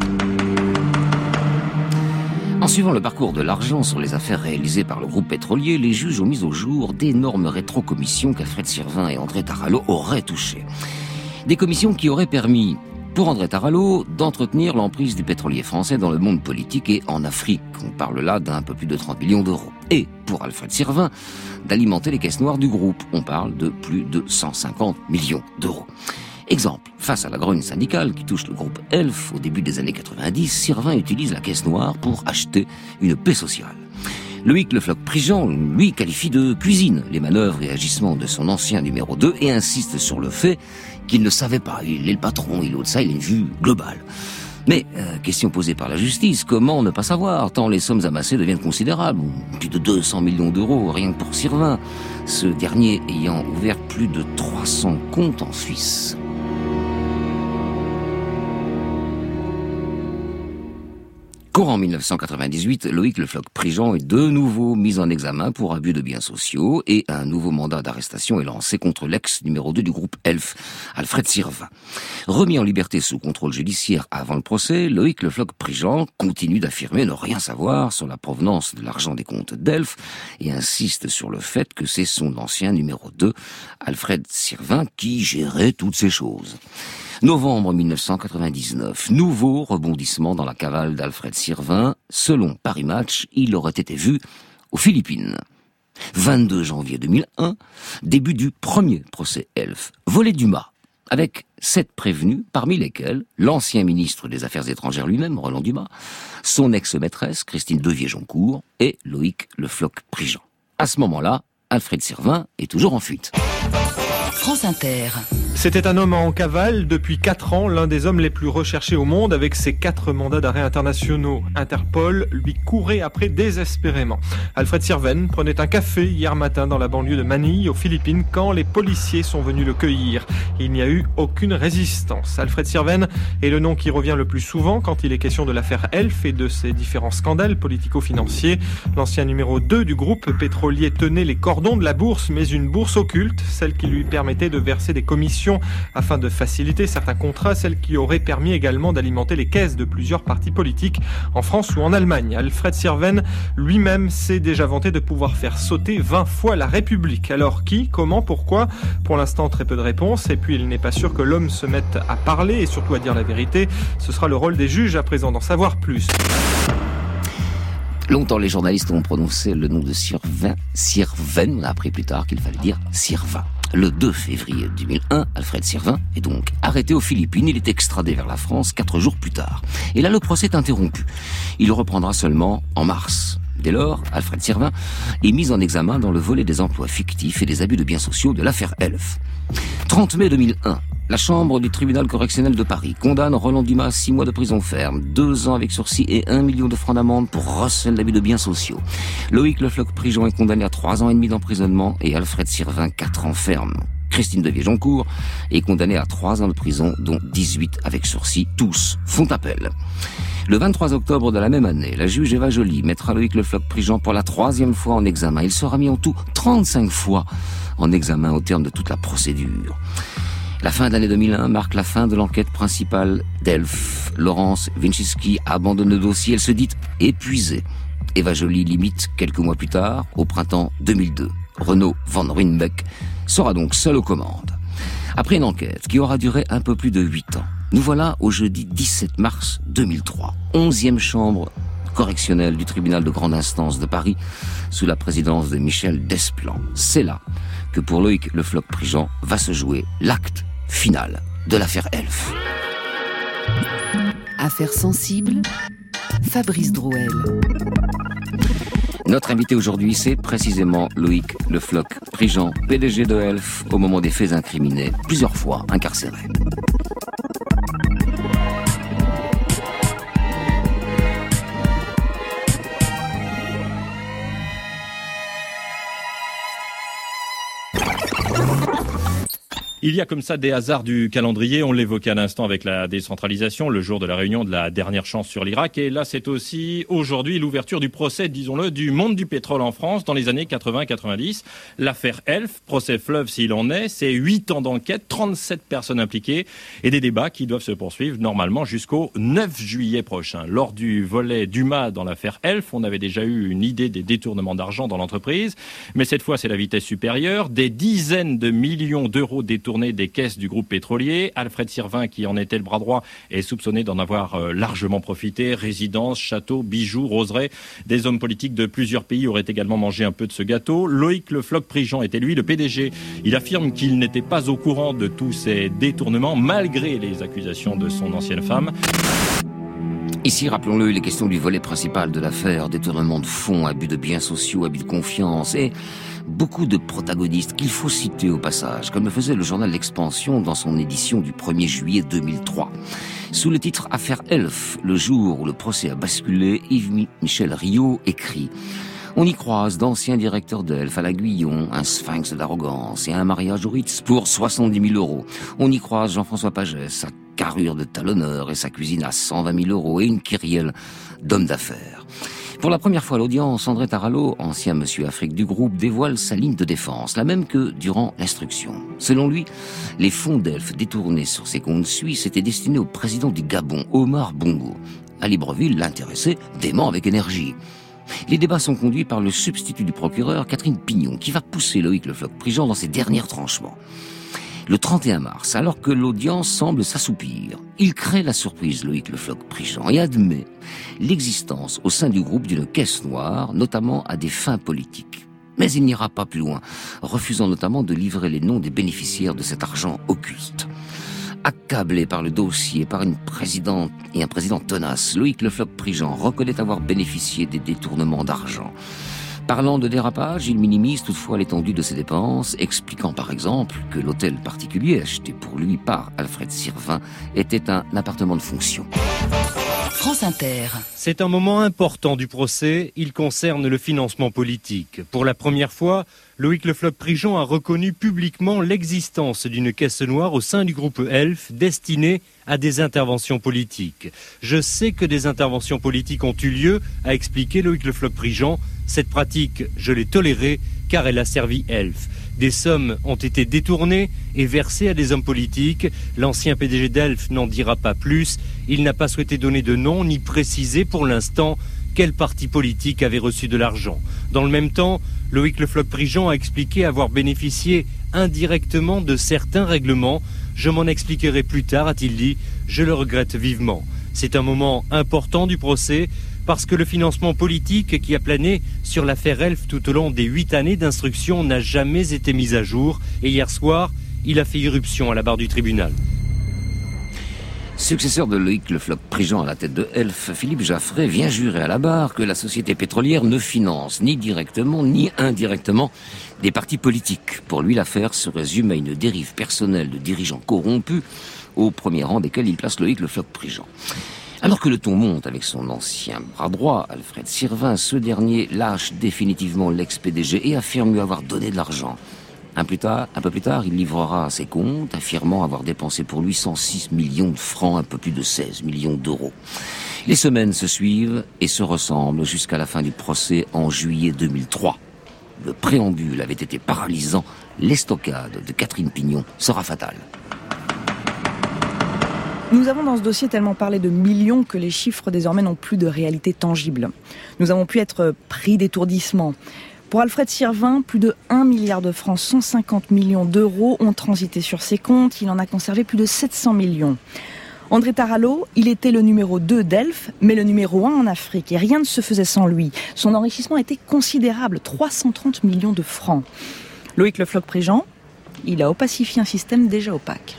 En suivant le parcours de l'argent sur les affaires réalisées par le groupe pétrolier, les juges ont mis au jour d'énormes rétrocommissions qu'Alfred Sirven et André Tarallo auraient touchées. Des commissions qui auraient permis, pour André Tarallo, d'entretenir l'emprise du pétrolier français dans le monde politique et en Afrique. On parle là d'un peu plus de 30 millions d'euros. Et pour Alfred Sirven, d'alimenter les caisses noires du groupe. On parle de plus de 150 millions d'euros. Exemple, face à la grogne syndicale qui touche le groupe Elf au début des années 90, Sirven utilise la caisse noire pour acheter une paix sociale. Loïc Le Floch-Prigent, lui, qualifie de cuisine les manœuvres et agissements de son ancien numéro 2 et insiste sur le fait qu'il ne savait pas. Il est le patron, il a de ça, il a une vue globale. Mais, question posée par la justice, comment ne pas savoir, tant les sommes amassées deviennent considérables, plus de 200 millions d'euros, rien que pour Sirven, ce dernier ayant ouvert plus de 300 comptes en Suisse. Courant 1998, Loïc Le Floch-Prigent est de nouveau mis en examen pour abus de biens sociaux et un nouveau mandat d'arrestation est lancé contre l'ex numéro 2 du groupe Elf, Alfred Sirven. Remis en liberté sous contrôle judiciaire avant le procès, Loïc Le Floch-Prigent continue d'affirmer ne rien savoir sur la provenance de l'argent des comptes d'Elf et insiste sur le fait que c'est son ancien numéro 2, Alfred Sirven, qui gérait toutes ces choses. Novembre 1999, nouveau rebondissement dans la cavale d'Alfred Sirven. Selon Paris Match, il aurait été vu aux Philippines. 22 janvier 2001, début du premier procès Elf, volet du mât, avec 7 prévenus, parmi lesquels l'ancien ministre des Affaires étrangères lui-même, Roland Dumas, son ex-maîtresse, Christine Devier-Joncourt, et Loïc Le Floch-Prigent. À ce moment-là, Alfred Sirven est toujours en fuite. France Inter. C'était un homme en cavale depuis 4 ans, l'un des hommes les plus recherchés au monde avec ses 4 mandats d'arrêt internationaux. Interpol lui courait après désespérément. Alfred Sirven prenait un café hier matin dans la banlieue de Manille, aux Philippines, quand les policiers sont venus le cueillir. Il n'y a eu aucune résistance. Alfred Sirven est le nom qui revient le plus souvent quand il est question de l'affaire Elf et de ses différents scandales politico-financiers. L'ancien numéro 2 du groupe pétrolier tenait les cordons de la bourse, mais une bourse occulte, celle qui lui permettait de verser des commissions afin de faciliter certains contrats, celle qui aurait permis également d'alimenter les caisses de plusieurs partis politiques en France ou en Allemagne. Alfred Sirven lui-même s'est déjà vanté de pouvoir faire sauter 20 fois la République. Alors qui, comment, pourquoi ? Pour l'instant, très peu de réponses. Et puis, il n'est pas sûr que l'homme se mette à parler et surtout à dire la vérité. Ce sera le rôle des juges à présent d'en savoir plus. Longtemps, les journalistes ont prononcé le nom de Sirven. On a appris plus tard qu'il fallait dire Sirven. Le 2 février 2001, Alfred Sirven est donc arrêté aux Philippines. Il est extradé vers la France 4 jours plus tard. Et là, le procès est interrompu. Il reprendra seulement en mars. Dès lors, Alfred Sirven est mis en examen dans le volet des emplois fictifs et des abus de biens sociaux de l'affaire Elf. 30 mai 2001, la chambre du tribunal correctionnel de Paris condamne Roland Dumas à 6 mois de prison ferme, 2 ans avec sursis et 1 million de francs d'amende pour recel d'abus de biens sociaux. Loïc Le Floch-Prigent est condamné à 3 ans et demi d'emprisonnement et Alfred Sirven 4 ans ferme. Christine Devier-Joncourt est condamnée à 3 ans de prison, dont 18 avec sursis. Tous font appel. Le 23 octobre de la même année, la juge Eva Joly mettra Loïc Le Floch-Prigent pour la 3e fois en examen. Il sera mis en tout 35 fois en examen au terme de toute la procédure. La fin de l'année 2001 marque la fin de l'enquête principale d'Elf. Laurence Winchiski abandonne le dossier, elle se dit épuisée. Eva Joly l'imite quelques mois plus tard, au printemps 2002. Renaud Van Ruynbeck sera donc seul aux commandes. Après une enquête qui aura duré un peu plus de 8 ans, nous voilà au jeudi 17 mars 2003. 11e chambre correctionnelle du tribunal de grande instance de Paris, sous la présidence de Michel Desplan. C'est là que pour Loïc Le Floch-Prigent va se jouer l'acte final de l'affaire Elf. Affaire sensible, Fabrice Drouel. Notre invité aujourd'hui, c'est précisément Loïc Le Floch-Prigent, PDG de Elf, au moment des faits incriminés, plusieurs fois incarcéré. Il y a comme ça des hasards du calendrier. On l'évoquait à l'instant avec la décentralisation, le jour de la réunion de la dernière chance sur l'Irak. Et là, c'est aussi aujourd'hui l'ouverture du procès, disons-le, du monde du pétrole en France dans les années 80-90. L'affaire Elf, procès fleuve s'il en est, c'est 8 ans d'enquête, 37 personnes impliquées et des débats qui doivent se poursuivre normalement jusqu'au 9 juillet prochain. Lors du volet Dumas dans l'affaire Elf, on avait déjà eu une idée des détournements d'argent dans l'entreprise. Mais cette fois, c'est la vitesse supérieure. Des dizaines de millions d'euros détournés des caisses du groupe pétrolier. Alfred Sirvin, qui en était le bras droit, est soupçonné d'en avoir largement profité. Résidences, châteaux, bijoux, roseraies. Des hommes politiques de plusieurs pays auraient également mangé un peu de ce gâteau. Loïc Le Floch-Prigent était lui le PDG. Il affirme qu'il n'était pas au courant de tous ces détournements, malgré les accusations de son ancienne femme. Ici, rappelons-le, il est question du volet principal de l'affaire, détournement de fonds, abus de biens sociaux, abus de confiance et beaucoup de protagonistes qu'il faut citer au passage, comme le faisait le journal L'Expansion dans son édition du 1er juillet 2003. Sous le titre « Affaire Elf », le jour où le procès a basculé, Yves-Michel Rio écrit « On y croise d'anciens directeurs d'Elf à l'Aiguillon, un sphinx d'arrogance et un mariage au Ritz pour 70 000 euros. On y croise Jean-François Pagès, sa carrure de talonneur et sa cuisine à 120 000 euros et une kyrielle d'homme d'affaires. » Pour la première fois à l'audience, André Tarallo, ancien monsieur Afrique du groupe, dévoile sa ligne de défense, la même que durant l'instruction. Selon lui, les fonds d'Elf détournés sur ses comptes suisses étaient destinés au président du Gabon, Omar Bongo. À Libreville, l'intéressé dément avec énergie. Les débats sont conduits par le substitut du procureur, Catherine Pignon, qui va pousser Loïc Le Floch-Prigent dans ses derniers tranchements. Le 31 mars, alors que l'audience semble s'assoupir, il crée la surprise, Loïc Le Floch-Prigent, et admet l'existence au sein du groupe d'une caisse noire, notamment à des fins politiques. Mais il n'ira pas plus loin, refusant notamment de livrer les noms des bénéficiaires de cet argent occulte. Accablé par le dossier, par une présidente et un président tenace, Loïc Le Floch-Prigent reconnaît avoir bénéficié des détournements d'argent. Parlant de dérapage, il minimise toutefois l'étendue de ses dépenses, expliquant par exemple que l'hôtel particulier acheté pour lui par Alfred Sirvin était un appartement de fonction. France Inter. C'est un moment important du procès, il concerne le financement politique. Pour la première fois, Loïc Le Floch-Prigent a reconnu publiquement l'existence d'une caisse noire au sein du groupe Elf destinée à des interventions politiques. Je sais que des interventions politiques ont eu lieu, a expliqué Loïc Le Floch-Prigent. Cette pratique, je l'ai tolérée car elle a servi Elf. Des sommes ont été détournées et versées à des hommes politiques. L'ancien PDG d'Elf n'en dira pas plus. Il n'a pas souhaité donner de nom ni préciser pour l'instant quel parti politique avait reçu de l'argent. Dans le même temps, Loïc Le Floch-Prigent a expliqué avoir bénéficié indirectement de certains règlements. Je m'en expliquerai plus tard, a-t-il dit. Je le regrette vivement. C'est un moment important du procès parce que le financement politique qui a plané sur l'affaire Elf tout au long des 8 années d'instruction n'a jamais été mis à jour. Et hier soir, il a fait irruption à la barre du tribunal. Successeur de Loïc Le Floch-Prigent à la tête de Elf, Philippe Jaffray vient jurer à la barre que la société pétrolière ne finance ni directement ni indirectement des partis politiques. Pour lui, l'affaire se résume à une dérive personnelle de dirigeants corrompus, au premier rang desquels il place Loïc Le Floch-Prigent. Alors que le ton monte avec son ancien bras droit, Alfred Sirvin, ce dernier lâche définitivement l'ex-PDG et affirme lui avoir donné de l'argent. Un peu plus tard, il livrera ses comptes, affirmant avoir dépensé pour lui 106 millions de francs, un peu plus de 16 millions d'euros. Les semaines se suivent et se ressemblent jusqu'à la fin du procès en juillet 2003. Le préambule avait été paralysant, l'estocade de Catherine Pignon sera fatale. Nous avons dans ce dossier tellement parlé de millions que les chiffres désormais n'ont plus de réalité tangible. Nous avons pu être pris d'étourdissement. Pour Alfred Sirvin, plus de 1 milliard de francs, 150 millions d'euros ont transité sur ses comptes. Il en a conservé plus de 700 millions. André Tarallo, il était le numéro 2 d'Elf, mais le numéro 1 en Afrique. Et rien ne se faisait sans lui. Son enrichissement était considérable, 330 millions de francs. Loïc Le Floch-Prigent, il a opacifié un système déjà opaque.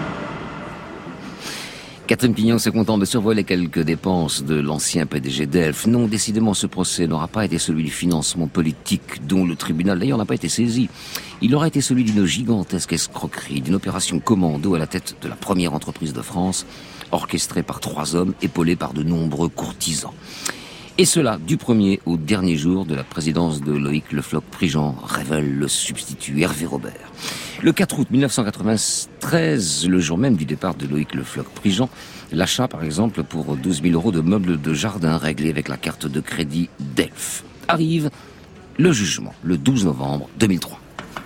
Catherine Pignon se contente de survoler quelques dépenses de l'ancien PDG d'Elf. Non, décidément, ce procès n'aura pas été celui du financement politique, dont le tribunal d'ailleurs n'a pas été saisi. Il aura été celui d'une gigantesque escroquerie, d'une opération commando à la tête de la première entreprise de France, orchestrée par 3 hommes, épaulés par de nombreux courtisans. Et cela, du premier au dernier jour de la présidence de Loïc Le Floch-Prigent, révèle le substitut Hervé Robert. Le 4 août 1993, le jour même du départ de Loïc Le Floch-Prigent, l'achat par exemple pour 12 000 € de meubles de jardin réglés avec la carte de crédit d'Elf. Arrive le jugement, le 12 novembre 2003.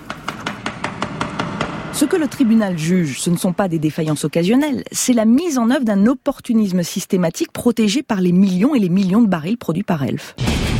Ce que le tribunal juge, ce ne sont pas des défaillances occasionnelles, c'est la mise en œuvre d'un opportunisme systématique protégé par les millions et les millions de barils produits par Elf.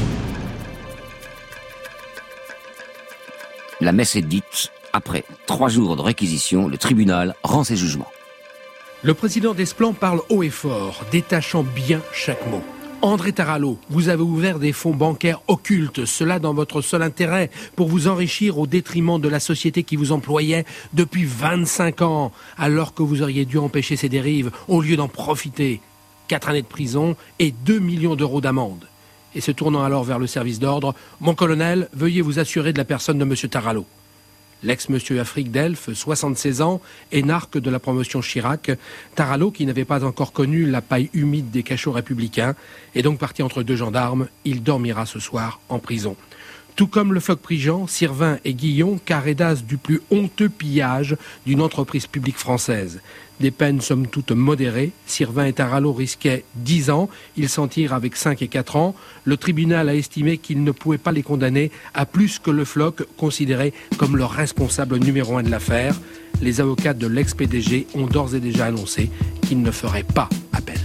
La messe est dite. Après 3 jours de réquisition, le tribunal rend ses jugements. Le président Desplan parle haut et fort, détachant bien chaque mot. André Tarallo, vous avez ouvert des fonds bancaires occultes, cela dans votre seul intérêt, pour vous enrichir au détriment de la société qui vous employait depuis 25 ans, alors que vous auriez dû empêcher ces dérives au lieu d'en profiter. 4 années de prison et 2 millions d'euros d'amende. Et se tournant alors vers le service d'ordre, mon colonel, veuillez vous assurer de la personne de monsieur Tarallo. L'ex-monsieur Afrique d'Elf, 76 ans, énarque de la promotion Chirac, Tarallo, qui n'avait pas encore connu la paille humide des cachots républicains, est donc parti entre 2 gendarmes. Il dormira ce soir en prison. Tout comme le Floch-Prigent, Sirvin et Guillon, carrés d'as du plus honteux pillage d'une entreprise publique française. Des peines somme toute modérées. Sirvin et Tarallo risquaient 10 ans. Ils s'en tirent avec 5 et 4 ans. Le tribunal a estimé qu'il ne pouvait pas les condamner à plus que le Floch, considéré comme le responsable numéro 1 de l'affaire. Les avocats de l'ex-PDG ont d'ores et déjà annoncé qu'ils ne feraient pas appel.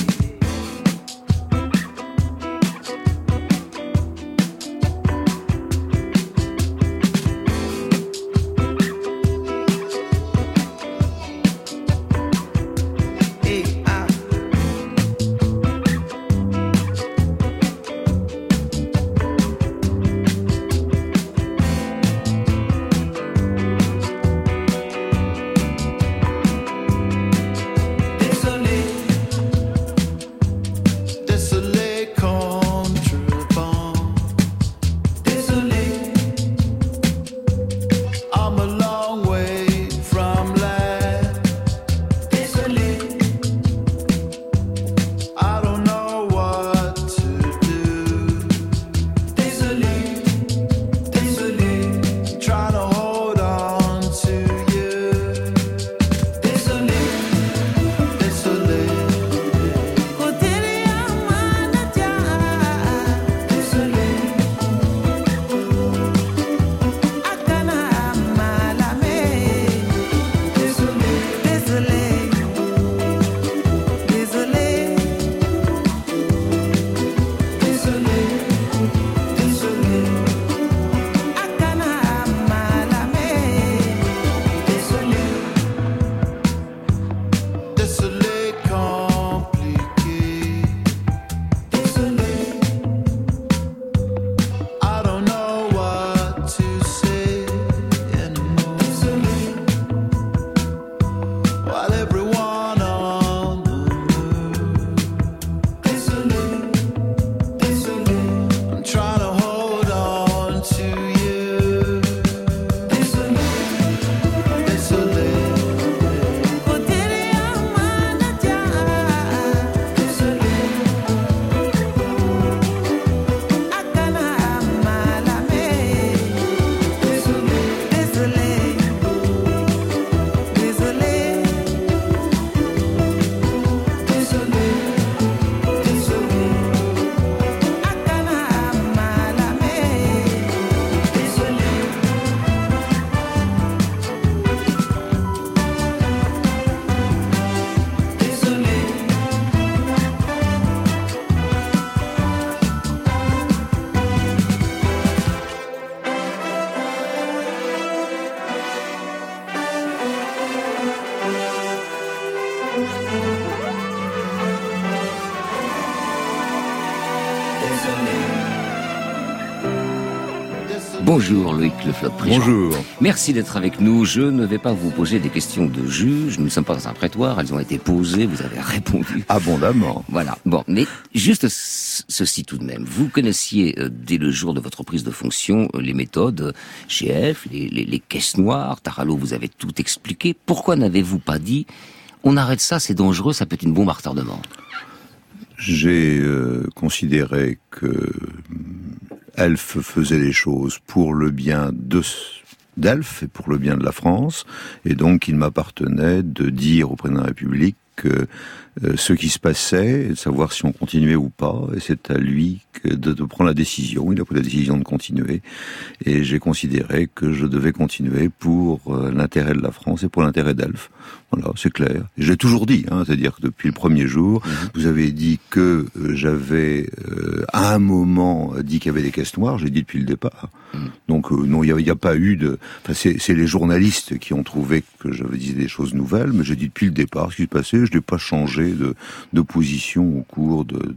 Bonjour Loïc Le Floch-Prigent. Bonjour. Merci d'être avec nous. Je ne vais pas vous poser des questions de juge. Nous ne sommes pas dans un prétoire. Elles ont été posées. Vous avez répondu. Abondamment. Voilà. Bon, mais juste ceci tout de même. Vous connaissiez dès le jour de votre prise de fonction les méthodes chez Elf, les caisses noires. Tarallo vous avait tout expliqué. Pourquoi n'avez-vous pas dit on arrête ça, c'est dangereux, ça peut être une bombe à retardement? J'ai considéré que Elf faisait les choses pour le bien de d'Elf et pour le bien de la France. Et donc, il m'appartenait de dire au président de la République que ce qui se passait, de savoir si on continuait ou pas, et c'est à lui de prendre la décision. Il a pris la décision de continuer, et j'ai considéré que je devais continuer pour l'intérêt de la France et pour l'intérêt d'Elf. Voilà, c'est clair. Et je l'ai toujours dit, c'est-à-dire que depuis le premier jour, vous avez dit que j'avais à un moment dit qu'il y avait des caisses noires, j'ai dit depuis le départ. Donc non, il n'y a pas eu de... Enfin, c'est les journalistes qui ont trouvé que j'avais dit des choses nouvelles, mais j'ai dit depuis le départ ce qui se passait, je n'ai pas changé de position au cours de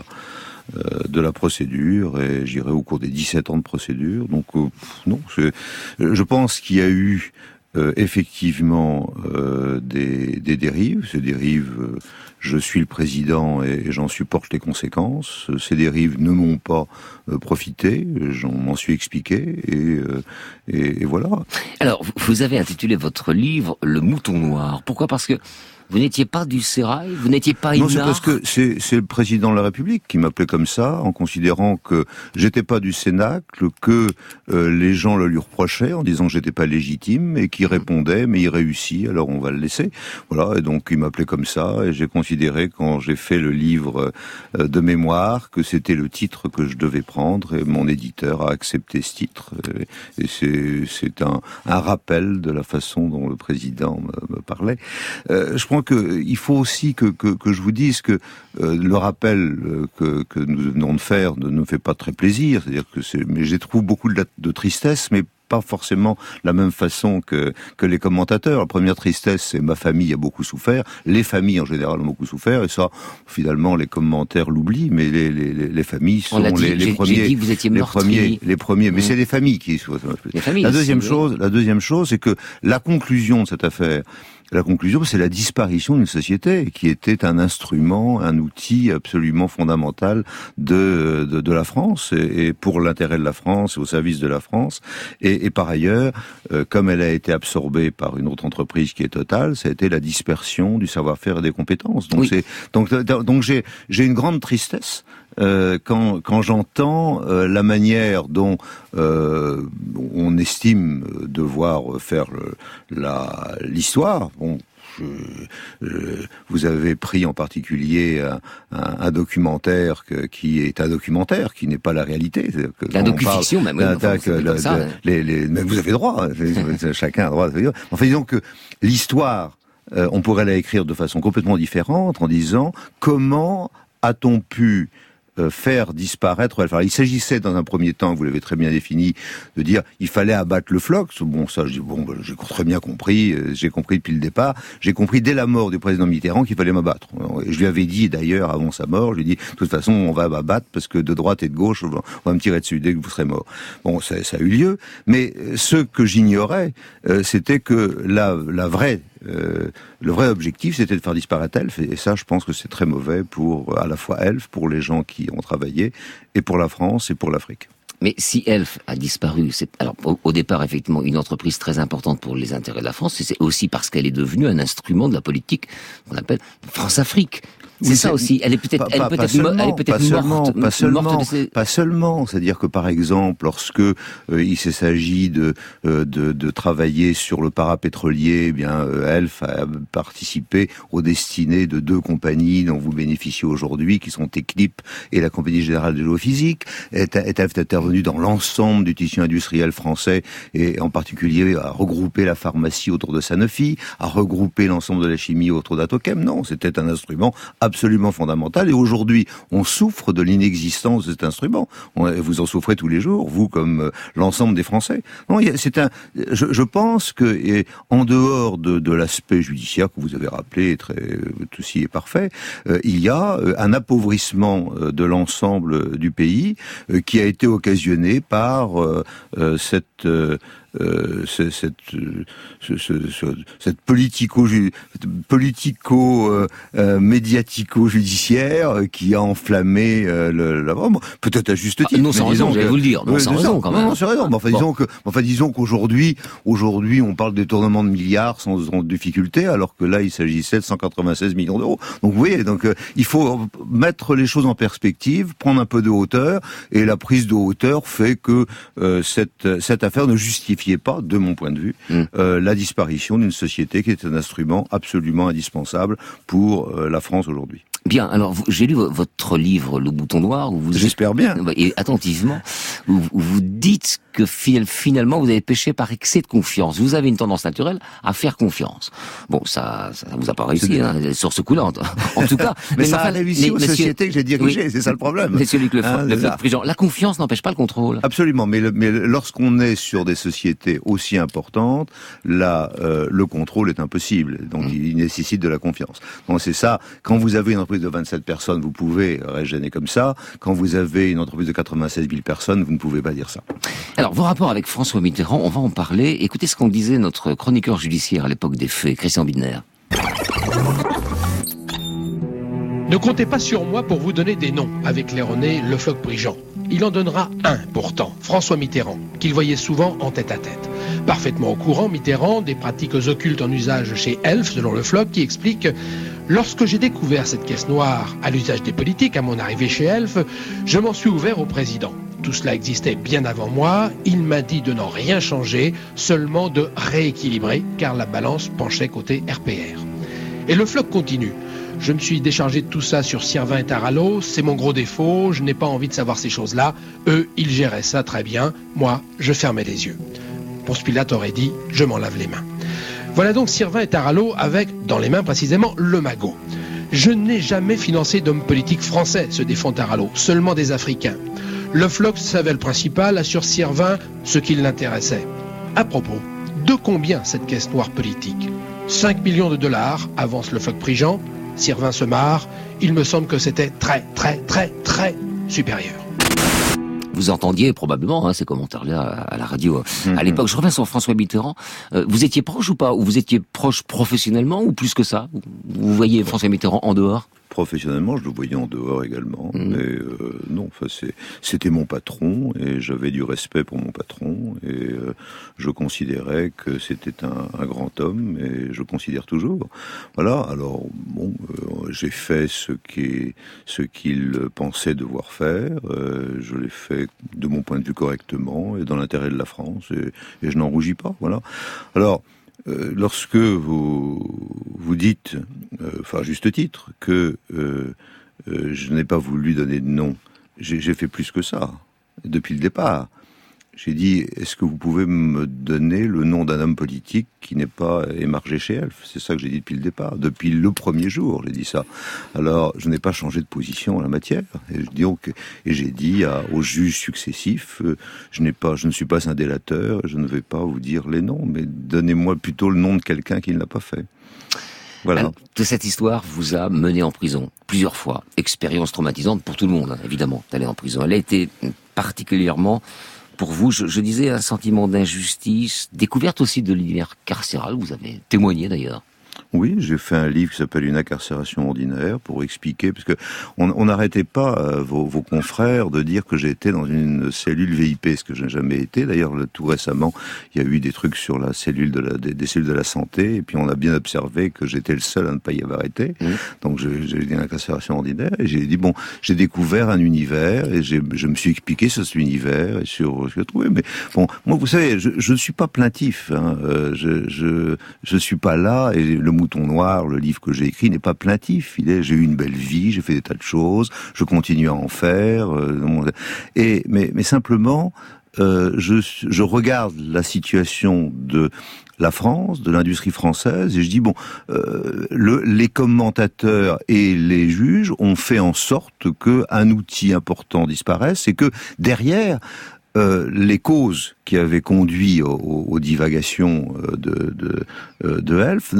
la procédure, et j'irai au cours des 17 ans de procédure. Donc non, je pense qu'il y a eu effectivement des dérives. Ces dérives, je suis le président et j'en supporte les conséquences. Ces dérives ne m'ont pas profité, j'en m'en suis expliqué, et voilà. Alors, vous avez intitulé votre livre « Le mouton noir ». Pourquoi ? Parce que vous n'étiez pas du sérail, vous n'étiez pas Non, Inard. c'est parce que c'est le président de la République qui m'appelait comme ça, en considérant que j'étais pas du Cénacle, que les gens le lui reprochaient, en disant que j'étais pas légitime, et qui répondait, mais il réussit, alors on va le laisser. Voilà, et donc il m'appelait comme ça, et j'ai considéré, quand j'ai fait le livre de mémoire, que c'était le titre que je devais prendre, et mon éditeur a accepté ce titre. Et c'est un rappel de la façon dont le président me parlait. Je pense qu'il faut aussi que je vous dise que le rappel que nous venons de faire ne me fait pas très plaisir. C'est-à-dire que mais j'ai trouvé beaucoup de tristesse, mais pas forcément la même façon que les commentateurs. La première tristesse, c'est ma famille a beaucoup souffert, les familles en général ont beaucoup souffert, et ça, finalement, les commentaires l'oublient, mais les familles sont les premiers. J'ai dit que vous étiez meurtri. Les premiers, mais c'est les familles qui souffrent. La deuxième chose, c'est que la conclusion de cette affaire, c'est la disparition d'une société qui était un instrument, un outil absolument fondamental de la France, et pour l'intérêt de la France et au service de la France. Et par ailleurs, comme elle a été absorbée par une autre entreprise qui est Total, ça a été la dispersion du savoir-faire et des compétences. Donc donc j'ai une grande tristesse quand j'entends la manière dont on estime devoir faire l'histoire. Bon, vous avez pris en particulier un documentaire qui est un documentaire, qui n'est pas la réalité. La docu-fiction, même. Mais vous avez droit. Chacun a droit. Enfin, disons que l'histoire, on pourrait la écrire de façon complètement différente, en disant comment a-t-on pu faire disparaître. Enfin, il s'agissait dans un premier temps, vous l'avez très bien défini, de dire il fallait abattre le Flox. Bon, ça, j'ai très bien compris. J'ai compris depuis le départ. J'ai compris dès la mort du président Mitterrand qu'il fallait m'abattre. Je lui avais dit d'ailleurs avant sa mort, je lui ai dit de toute façon on va m'abattre parce que de droite et de gauche on va me tirer dessus dès que vous serez mort. Bon, ça a eu lieu. Mais ce que j'ignorais, c'était que le vrai objectif, c'était de faire disparaître Elf, et ça, je pense que c'est très mauvais pour à la fois Elf, pour les gens qui ont travaillé, et pour la France et pour l'Afrique. Mais si Elf a disparu, c'est alors au départ effectivement une entreprise très importante pour les intérêts de la France, et c'est aussi parce qu'elle est devenue un instrument de la politique qu'on appelle France-Afrique. C'est ça aussi. Elle est peut-être morte. Pas seulement. C'est-à-dire que par exemple, lorsque il s'agit de travailler sur le parapétrolier, eh bien Elf a participé aux destinées de deux compagnies dont vous bénéficiez aujourd'hui, qui sont Eclip et la Compagnie Générale de Géophysique. Est intervenue dans l'ensemble du tissu industriel français, et en particulier a regroupé la pharmacie autour de Sanofi, a regroupé l'ensemble de la chimie autour d'Atochem. Non, c'était un instrument absolument fondamental, et aujourd'hui on souffre de l'inexistence de cet instrument. Vous en souffrez tous les jours, vous comme l'ensemble des Français. Non, je pense que en dehors de l'aspect judiciaire que vous avez rappelé, tout ceci est parfait, il y a un appauvrissement de l'ensemble du pays qui a été occasionné par cette médiatico-judiciaire qui a enflammé peut-être à juste titre. Non, sans raison, je vais vous le dire. Non, sans raison, quand même. Non, c'est raison. Disons qu'aujourd'hui, on parle de détournement de milliards sans difficulté, alors que là, il s'agissait de 196 millions d'euros. Donc, vous voyez, il faut mettre les choses en perspective, prendre un peu de hauteur, et la prise de hauteur fait que cette affaire ne justifie justifiait pas, de mon point de vue, la disparition d'une société qui est un instrument absolument indispensable pour la France aujourd'hui. Bien, alors j'ai lu votre livre Le Bouton Noir, où vous j'espère bien, et attentivement, où vous dites que finalement vous avez péché par excès de confiance. Vous avez une tendance naturelle à faire confiance. Bon, ça vous a pas réussi sur ce coup-là, en tout cas. mais ça a réussi aux sociétés que j'ai dirigées, c'est ça le problème. Monsieur Luc Lefloc-Prigent, la confiance n'empêche pas le contrôle. Absolument, mais lorsqu'on est sur des sociétés aussi importantes, là, le contrôle est impossible. Donc il nécessite de la confiance. Donc c'est ça. Quand vous avez une entreprise de 27 personnes, vous pouvez raisonner comme ça. Quand vous avez une entreprise de 96 000 personnes, vous ne pouvez pas dire ça. Alors, vos rapports avec François Mitterrand, on va en parler. Écoutez ce qu'on disait notre chroniqueur judiciaire à l'époque des faits, Christian Bidner. Ne comptez pas sur moi pour vous donner des noms avec l'aéronné Lefloc-Prigent. Il en donnera un pourtant, François Mitterrand, qu'il voyait souvent en tête-à-tête. Parfaitement au courant, Mitterrand, des pratiques occultes en usage chez Elf, selon Lefloc, qui explique « Lorsque j'ai découvert cette caisse noire à l'usage des politiques à mon arrivée chez Elf, je m'en suis ouvert au président. Tout cela existait bien avant moi, il m'a dit de n'en rien changer, seulement de rééquilibrer, car la balance penchait côté RPR. » Et Lefloc continue. Je me suis déchargé de tout ça sur Sirvin et Tarallo, c'est mon gros défaut, je n'ai pas envie de savoir ces choses-là. Eux, ils géraient ça très bien, moi, je fermais les yeux. Ponce Pilate aurait dit, je m'en lave les mains. Voilà donc Sirvin et Tarallo avec, dans les mains précisément, le magot. Je n'ai jamais financé d'hommes politiques français, se défend Tarallo, seulement des Africains. Lefloc savait le principal, assure Sirvin ce qui l'intéressait. À propos, de combien cette caisse noire politique ? 5 millions de dollars, avance Lefloc-Prigent. Sirvin se marre, il me semble que c'était très, très, très, très supérieur. Vous entendiez probablement ces commentaires-là à la radio à l'époque. Je reviens sur François Mitterrand. Vous étiez proche ou pas ? Ou vous étiez proche professionnellement ou plus que ça ? Vous voyez François Mitterrand en dehors ? Professionnellement, je le voyais en dehors également, mais non, c'était mon patron et j'avais du respect pour mon patron et je considérais que c'était un grand homme et je considère toujours. Voilà. Alors bon, j'ai fait ce qu'il pensait devoir faire. Je l'ai fait de mon point de vue correctement et dans l'intérêt de la France et je n'en rougis pas. Voilà. Alors. Lorsque vous dites, à juste titre, que je n'ai pas voulu donner de nom, j'ai fait plus que ça, depuis le départ. J'ai dit, est-ce que vous pouvez me donner le nom d'un homme politique qui n'est pas émargé chez Elf ? C'est ça que j'ai dit depuis le départ, depuis le premier jour, j'ai dit ça. Alors, je n'ai pas changé de position en la matière. Et j'ai dit aux juges successifs, je ne suis pas un délateur, je ne vais pas vous dire les noms, mais donnez-moi plutôt le nom de quelqu'un qui ne l'a pas fait. Voilà. De cette histoire vous a mené en prison plusieurs fois. Expérience traumatisante pour tout le monde, évidemment, d'aller en prison. Elle a été particulièrement... Pour vous, je disais, un sentiment d'injustice, découverte aussi de l'univers carcéral, vous avez témoigné d'ailleurs. Oui, j'ai fait un livre qui s'appelle Une incarcération ordinaire pour expliquer, parce que on n'arrêtait pas vos confrères de dire que j'étais dans une cellule VIP, ce que je n'ai jamais été. D'ailleurs, tout récemment, il y a eu des trucs sur la cellule des cellules de la santé, et puis on a bien observé que j'étais le seul à ne pas y avoir été. Donc j'ai dit une incarcération ordinaire, et j'ai dit bon, j'ai découvert un univers, et je me suis expliqué sur cet univers et sur ce que j'ai trouvé. Mais bon, moi, vous savez, je ne suis pas plaintif. Hein. Je suis pas là, et Le Mouton Noir, le livre que j'ai écrit, n'est pas plaintif. J'ai eu une belle vie, j'ai fait des tas de choses, je continue à en faire. Mais simplement, je regarde la situation de la France, de l'industrie française, et je dis bon, les commentateurs et les juges ont fait en sorte qu'un outil important disparaisse et que derrière les causes qui avaient conduit aux divagations de Elf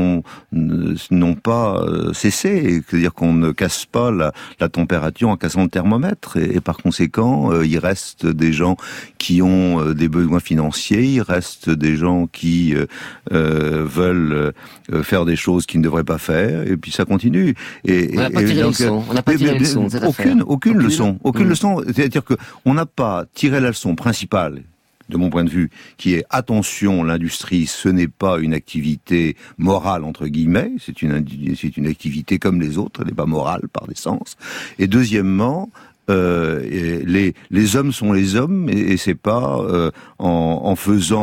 n'ont pas cessé. C'est-à-dire qu'on ne casse pas la température en cassant le thermomètre. Et par conséquent, il reste des gens qui ont des besoins financiers, il reste des gens qui veulent faire des choses qu'ils ne devraient pas faire, et puis ça continue. On n'a pas tiré leçon. On n'a pas tiré leçon. Aucune leçon. C'est-à-dire que on n'a pas tiré la leçon principale, de mon point de vue, qui est attention, l'industrie, ce n'est pas une activité morale entre guillemets, c'est une activité comme les autres, elle n'est pas morale par essence. Et deuxièmement, les hommes sont les hommes, et c'est pas en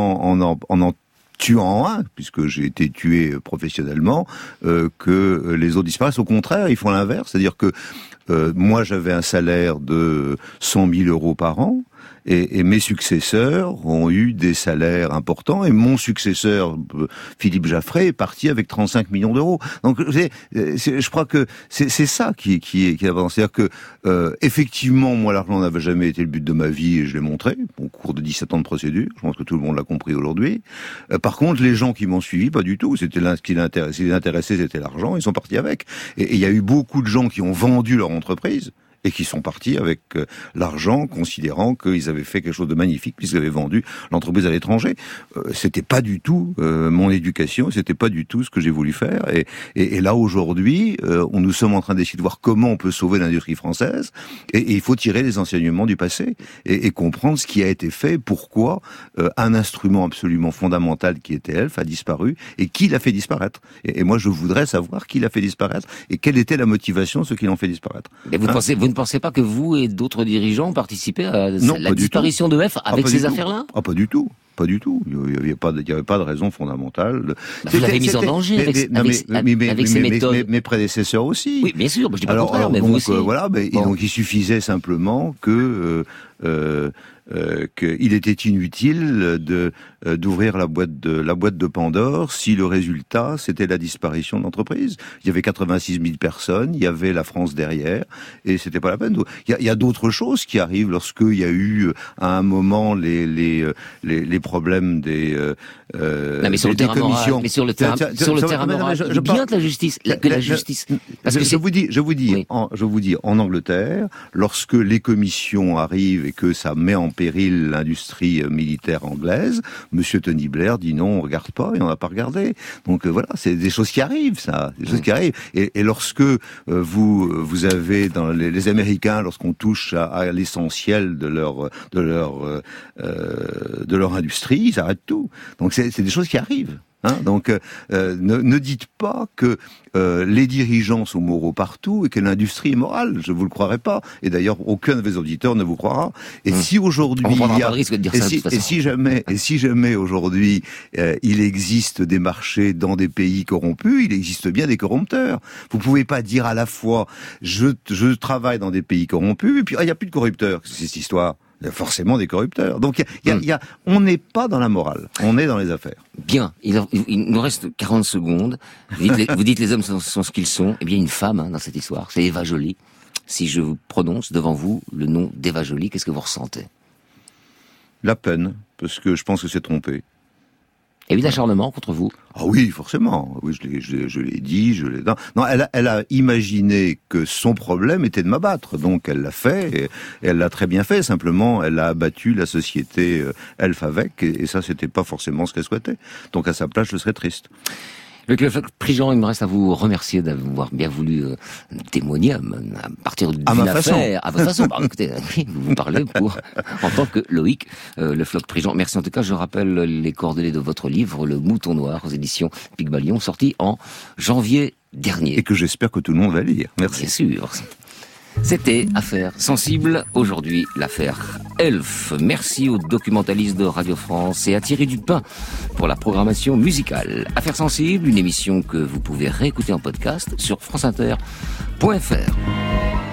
tuant un, puisque j'ai été tué professionnellement, que les autres disparaissent. Au contraire, ils font l'inverse, c'est-à-dire que moi j'avais un salaire de 100 000 euros par an, et mes successeurs ont eu des salaires importants, et mon successeur, Philippe Jaffray, est parti avec 35 millions d'euros. Donc, je crois que c'est ça qui est important. C'est-à-dire que, effectivement, moi, l'argent n'avait jamais été le but de ma vie, et je l'ai montré, au cours de 17 ans de procédure. Je pense que tout le monde l'a compris aujourd'hui. Par contre, les gens qui m'ont suivi, pas du tout. C'était ce qui les intéressait, c'était l'argent, ils sont partis avec. Et il y a eu beaucoup de gens qui ont vendu leur entreprise, et qui sont partis avec l'argent, considérant qu'ils avaient fait quelque chose de magnifique, puisqu'ils avaient vendu l'entreprise à l'étranger. C'était pas du tout mon éducation, c'était pas du tout ce que j'ai voulu faire. Et là, aujourd'hui, nous sommes en train d'essayer de voir comment on peut sauver l'industrie française, et il faut tirer les enseignements du passé, et comprendre ce qui a été fait, pourquoi un instrument absolument fondamental qui était Elf a disparu, et qui l'a fait disparaître. Et moi, je voudrais savoir qui l'a fait disparaître, et quelle était la motivation de ceux qui l'ont fait disparaître. Mais vous ne pensez pas que vous et d'autres dirigeants participaient à la disparition de F avec ces affaires-là ? Ah, pas du tout. Pas du tout. Il n'y avait pas de raison fondamentale. Vous l'avez mis en danger avec ces méthodes. Mes prédécesseurs aussi. Oui, bien sûr. Je dis pas le contraire, mais vous aussi. Voilà. Donc il suffisait simplement que qu'il était inutile d'ouvrir la boîte de Pandore si le résultat c'était la disparition de l'entreprise. Il y avait 86 000 personnes, il y avait la France derrière, et c'était pas la peine. Il y a d'autres choses qui arrivent lorsqu'il y a eu à un moment les problèmes des non, mais sur le terrain moral, mais sur le terrain moral, bien que la justice, parce que je vous dis, en Angleterre, lorsque les commissions arrivent et que ça met en péril l'industrie militaire anglaise, Monsieur Tony Blair dit non, on regarde pas, et on n'a pas regardé. Donc voilà, c'est des choses qui arrivent, ça, des choses qui arrivent. Et lorsque vous avez dans les Américains, lorsqu'on touche à l'essentiel de leur industrie, ils arrêtent tout. Donc c'est des choses qui arrivent. Donc ne dites pas que les dirigeants sont moraux partout et que l'industrie est morale. Je vous le croirai pas. Et d'ailleurs, aucun de vos auditeurs ne vous croira. Et si aujourd'hui si jamais aujourd'hui il existe des marchés dans des pays corrompus, il existe bien des corrupteurs. Vous pouvez pas dire à la fois je travaille dans des pays corrompus et puis il y a plus de corrupteurs. C'est cette histoire. Il y a forcément des corrupteurs. Donc on n'est pas dans la morale, on est dans les affaires. Bien, il nous reste 40 secondes. Vous dites les hommes sont ce qu'ils sont. Eh bien, une femme dans cette histoire, c'est Eva Joly. Si je vous prononce devant vous le nom d'Eva Joly, qu'est-ce que vous ressentez ? La peine, parce que je pense que c'est trompé. Et eu d'acharnement contre vous ? Ah oui, forcément. Oui, je l'ai dit, Non, elle a imaginé que son problème était de m'abattre, donc elle l'a fait, et elle l'a très bien fait. Simplement, elle a abattu la société Elf avec, et ça, c'était pas forcément ce qu'elle souhaitait. Donc à sa place, je serais triste. Luc Le Floch Prigent, il me reste à vous remercier d'avoir bien voulu témoigner à partir d'une affaire. À votre façon. Bah, écoutez, vous parlez en tant que Loïc Le Floch Prigent. Merci en tout cas. Je rappelle les coordonnées de votre livre, Le Mouton Noir, aux éditions Pygmalion, sorti en janvier dernier. Et que j'espère que tout le monde va lire. Merci. Bien sûr. C'était Affaires sensibles. Aujourd'hui, l'affaire Elf. Merci aux documentalistes de Radio France et à Thierry Dupin pour la programmation musicale. Affaires sensibles, une émission que vous pouvez réécouter en podcast sur franceinter.fr.